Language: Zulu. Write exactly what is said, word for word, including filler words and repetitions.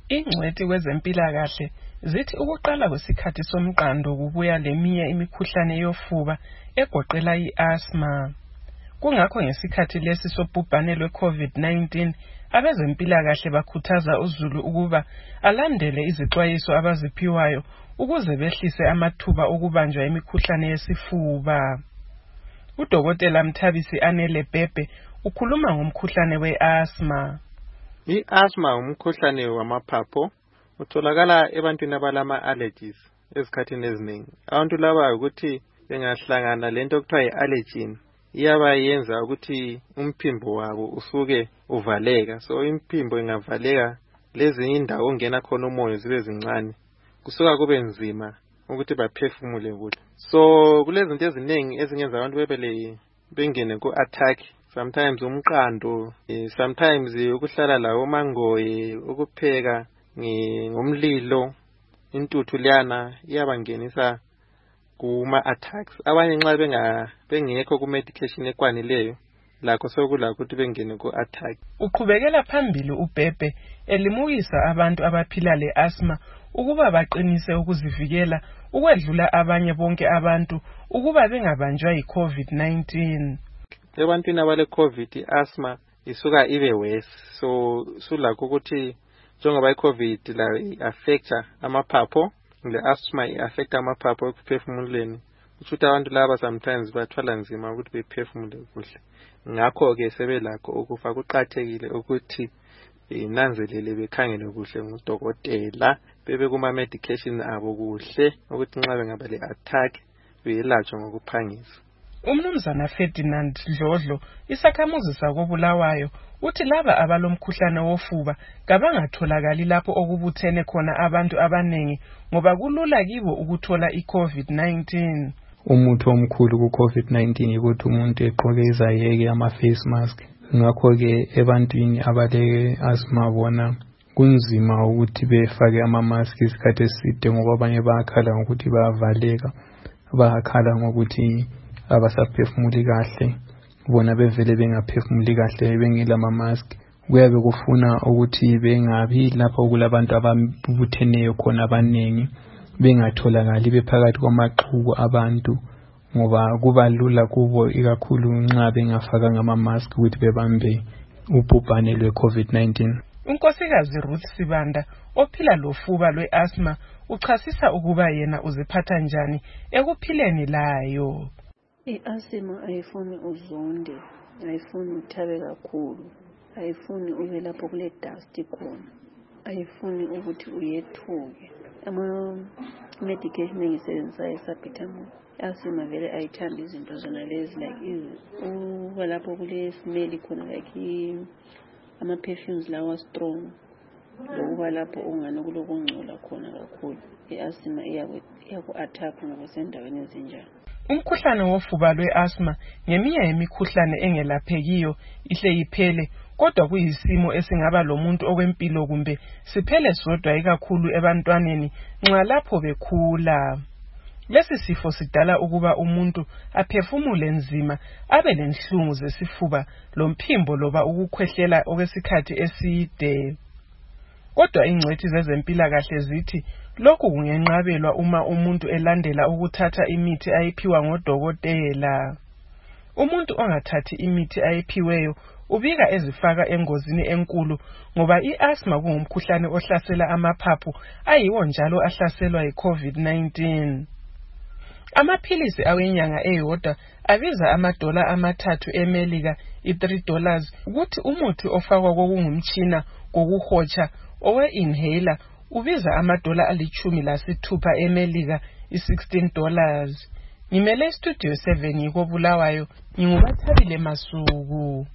Ingcwethi kwezempilakahle zithi ukuqala kwesikhathi somqando kubuya leminye imikhuhlane yofuba egoqela i-asthma. Kungakho ngesikhathi lesi sobhubhane lwe-COVID nineteen abezempilakahle bakhuthaza uzulu ukuba alandele izixwayiso abaziphiwayo ukuze behlise amathuba okubanjwa imikhuhlane yesifuba. Udokotela Mthabisi Anele Bhebhe ukhuluma ngomkhuhlane we-asthma. I-asthma umkhuhlane wamaphapho utholakala ebantwini abalama allergies ezikhathini eziningi. Abantu laba ukuthi bengahlangana lento okuthiwa yi-allergen iyaba yenza ukuthi umphimbo wabo usuke uvaleka. So imphimbo ingavaleka lezi indawo ongena khona umoya zibe zincane kusuka kube nzima ukuthi baphefumule kuhle. So kulezinto eziningi ezingenza abantu bebele bengene ku-attack. Sometimes umqando, sometimes ukuhlala lawo mangoye, ukupheka ngomlilo, intuthu liyana iyabangenisa kuma attacks. Abanye nxa benga bengekho ku medication ekwanileyo lakho sokula ukuthi bengene ku attack. Uqhubekela phambili uBhebhe elimukisa abantu abaphila le-asthma ukuba baqinise ukuzivikela ukwedlula abanye bonke abantu ukuba bengabanjwa yi-COVID nineteen. Ebantwini abale COVID asthma isuka ibe worse. So sulakho ukuthi njengoba i-COVID la affecta amaphapho, le asthma i-affecta amaphapho ekuphefumuleni. Ukuthi abantu laba sometimes bathwala nzima ukuthi bephefumule kuhle. Ngakho ke sebelakho ukufa kuqathekile ukuthi inanzelele bekhangele kuhle ngudokotela bebe kuma medication abo kuhle ukuthi nxa bengabe le attack beyelatshwe ngokuphangisa. Umnumzana Ferdinand Dlodlo isakhamuzi sakobulawayo uthi laba abalomkhuhlane wofuba kabangatholakali lapho okubuthene khona abantu abanengi ngoba kulula kibo ukuthola i-COVID nineteen. Umuthi omkhulu ku-COVID nineteen ukuthi umuntu egqoke izayeke ama-face mask. Ngakho-ke ebantwini abale asthma bona kunzima ukuthi befake ama-mask isikhathi eside ngoba abanye bayakhala ngokuthi bayavaleka, bayakhala ngokuthi abasaphefumuli kahle, bona bevele bengaphefumuli kahle bengela ama-mask. Kuyabe kufuna ukuthi bengabi lapho kulabantu ababutheneyo khona abanengi, bengatholakali bephakathi kwamaxhuku abantu ngoba kuba lula kubo ikakhulu nxa bengafaka ngama-mask ukuthi bebambe ubhubhane lwe-COVID nineteen. Unkosikazi Ruth Sibanda ophila lofuba lwe-asthma uchasisa ukuba yena uziphatha njani ekuphileni layo. I-asthma ayifuni uzonde, ayifuni uthabe kakhulu, ayifuni ube lapho kule dust khona, ayifuni ukuthi uyethuke. Ama medication engisebenzisayo esabhitamol asthma vele ayithanda izinto zona lezi like uba lapho kule smell khona like ama perfumes lawa strong, lokuba lapho ungane kulokungcola khona kakhulu. I-asthma iyaku attack ngoba sendaweni ezinjalo. Umkhuhlane wofuba lwe-asthma ngeminye yemikhuhlane engelaphekiyo ihle iphele kodwa kuyisimo esingaba lomuntu okwempilo kumbe siphele sodwa ikakhulu ebantwaneni nxa lapho bekhula. Lesi sifo sidala ukuba umuntu aphefumule nzima abe lenhlungu zesifuba lomphimbo loba ukukhwehlela okwesikhathi eside. Kodwa ingcwethi zezempilakahle zithi lokhu kungenqabelwa uma umuntu elandela ukuthatha imithi ayiphiwa ngodokotela. Umuntu ongathathi imithi ayiphiweyo ubika ezifaka engozini enkulu ngoba i-asthma kungumkhuhlane ohlasela amaphaphu ayiwo njalo ahlaselwa yi-COVID nineteen. Amaphilisi awenyanga eyodwa abiza amadola amathathu eMelika i-three dollars ukuthi umuthi ofakwa kokungumtshina kokuhotsha owe-inhaler ubiza amadola alichumi lasithupha eMelika i-sixteen dollars. Ngimele studio seven yikobulawayo, ngingubathabile Masuku.